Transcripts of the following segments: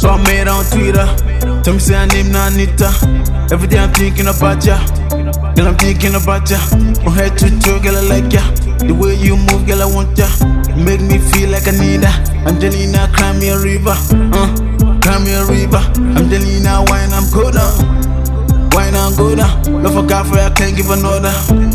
So I made on Twitter. Tell me say her name na Anita. Every day I'm thinking about ya. Girl, I'm thinking about ya. From head to toe, girl, I like ya. The way you move, girl, I want ya. You make me feel like I need her. Angelina, cry me a river. Cry me a river. Angelina, wine, I'm good down. Wine and go down. Love for God for I can't give another.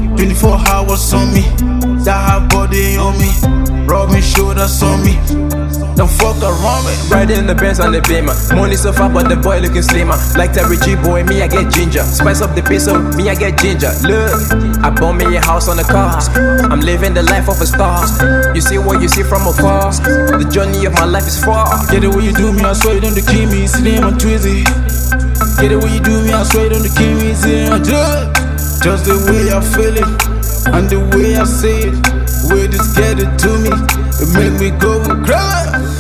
24 hours on me. That hot body on me. Rub me shoulders on me. Don't fuck around me. Riding in the Benz on the Beamer. Money so far, but the boy looking slimmer. Like Terry G boy, me I get ginger. Spice up the peso, me I get ginger. Look, I bought me a house on the car. I'm living the life of a star. You see what you see from afar. The journey of my life is far. Get it way you do me, I swear you don't kill me. See them on Twizzy. Get it way you do me, I swear you don't kill me. See them on just the way I feel it, and the way I say it. The way this get it to me, it make me go and cry.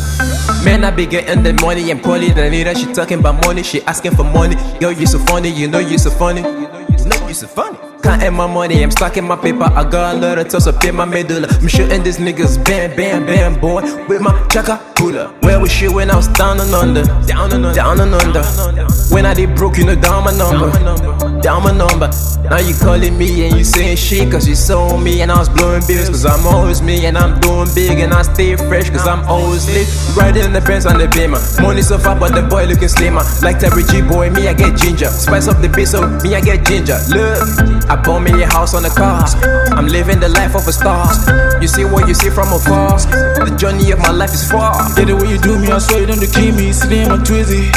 Man, I be getting the money, I'm calling Anita. She talking about money, she asking for money. Yo, you so funny, you know you so funny. You know you so funny. Counting my money, I'm stacking my paper. I got a lot of toss up in my medulla. I'm shooting these niggas, bam, bam, bam, boy, with my chaka cooler. Where was she when I was down and under? Down and under, down and under. When I did broke, you know, down my number, down my number. Now you calling me and you saying shit cause you saw me and I was blowing bills cause I'm always me and I'm doing big and I stay fresh cause I'm always lit. Riding in the Benz on the Beamer. Money so far but the boy looking slimmer. Like Terry G boy, me I get ginger. Spice up the peso, me I get ginger. Look, I bought me a house on the car. I'm living the life of a star. You see what you see from afar. The journey of my life is far. Get it way you do me, I swear you don't kill me. See them on Twizzy.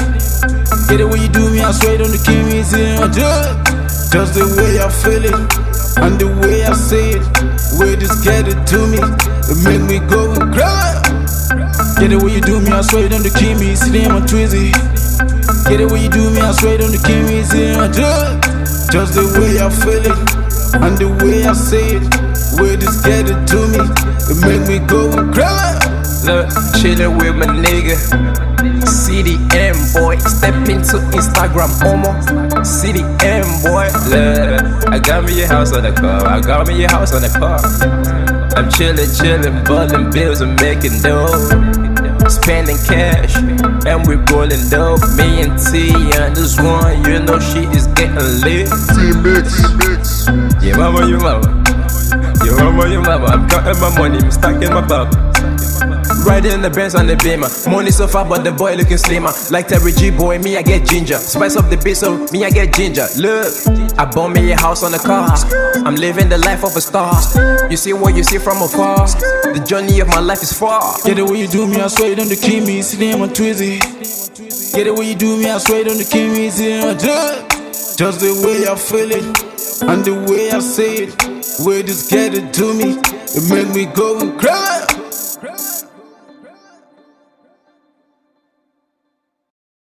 Get it way you do me, I swear you don't kill me. See them on just the way I feel it, and the way I say it. The way this get it to me, it make me go and cry. Get it way you do me, I swear you don't kill me. See them on Twizzy. Get it way you do me, I swear you don't kill me. See them on just the way I feel it, and the way I say it. The way this get it to me, it make me go and cry. Look, chillin' with my nigga CDM boy, step into Instagram, homo CDM boy. Look, I got me a house on the car, I got me a house on the car. I'm chillin', ballin' bills and making dough, spending cash, and we're rolling dope. Me and T and this one, you know she is getting lit. T-Mix. Yeah, mama, you mama. Yo, mama, you mama. I'm counting my money, I'm stacking my bubble. Riding in the Benz on the Beamer. Money so far, but the boy looking slimmer. Like Terry G boy, me I get ginger. Spice up the peso, me I get ginger. Look, I bought me a house on the car. I'm living the life of a star. You see what you see from afar. The journey of my life is far. Get it way you do me, I swear you don't kill me. See them on Twizzy. Get it way you do me, I swear you don't kill me. See them on just the way I feel it, and the way I say it. The way this get it to me, it make me go and cry.